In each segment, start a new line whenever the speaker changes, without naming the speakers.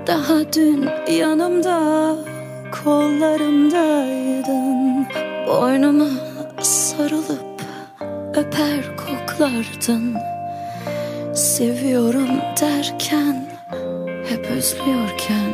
Daha dün yanımda, kollarımdaydın. Boynuma sarılıp öper koklardın. Seviyorum derken, hep özlüyorken,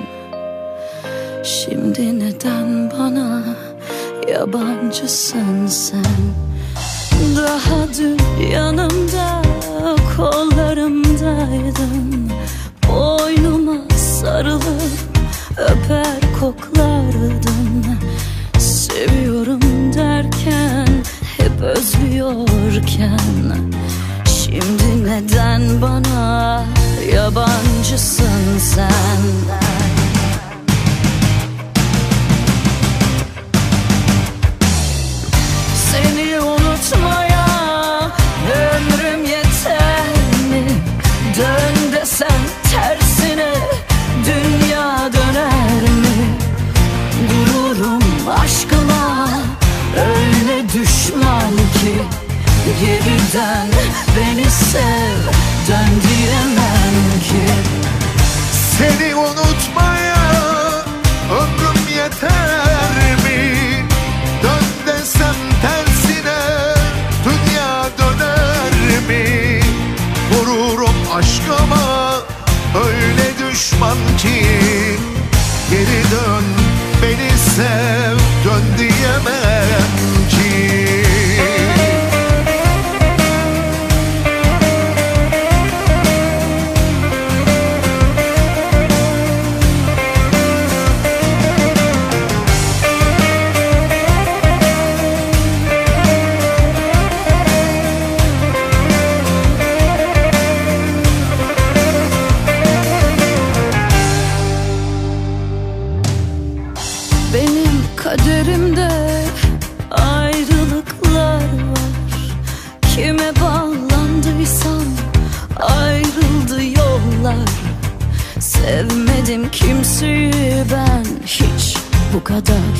şimdi neden bana yabancısın sen? Daha dün yanımda, kollarımdaydın. Boynuma sarılıp öper koklardın. Seviyorum derken, hep özlüyorken, şimdi neden bana yabancısın sen? Seni unutmaya ömrüm yeter mi? Dön desem tersine dünya döner mi? Gururum aşkıma öyle düşman ki, geriden beni sev, dön diyemem ki.
Seni unutmaya ömrüm yeter mi? Dön desem tersine dünya döner mi? Vururum aşkıma öyle düşman ki, geri dön beni sev, dön diyemem ki.
Benim kaderimde ayrılıklar var. Kime bağlandıysam ayrıldı yollar. Sevmedim kimseyi ben hiç bu kadar.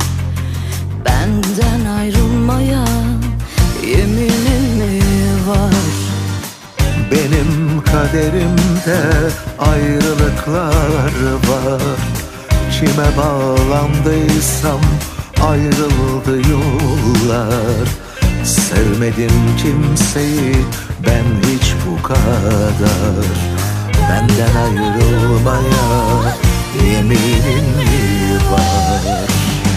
Benden ayrılmaya yeminin mi var?
Benim kaderimde ayrılıklar var. Kime bağlandıysam ayrıldı yollar. Sevmedim kimseyi ben hiç bu kadar. Benden ayrılmaya yeminin mi var?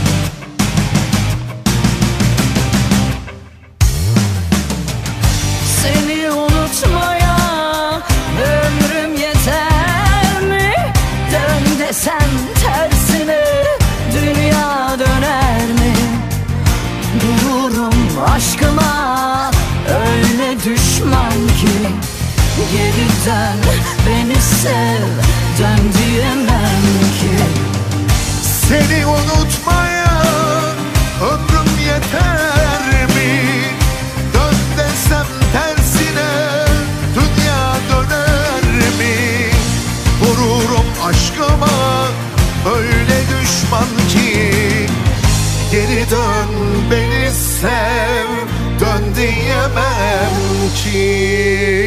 Seni unutmaya ömrüm yeter mi? Dön desem tersine dünya döner mi? Dururum aşkıma öyle düşman ki, geriden beni sev, dön diyemem ki.
Seni unutmaya ömrüm yeter mi? Dön desem tersine dünya döner mi? Vururum aşkıma öyle düşman ki, geri dön beni sev, dön diyemem ki.